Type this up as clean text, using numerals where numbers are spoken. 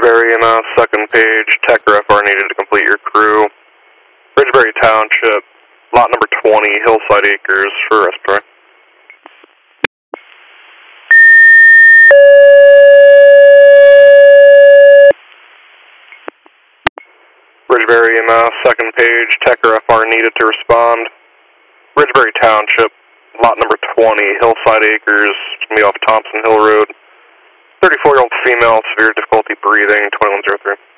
Bridgebury and second page, Tech RFR needed to complete your crew. Bridgebury Township, lot number 20, Hillside Acres for respiratory. Bridgebury and second page, Tech RFR needed to respond. Bridgebury Township, lot number 20, Hillside Acres, me off Thompson Hill Road. 34-year-old female, severe difficulty breathing, 2103.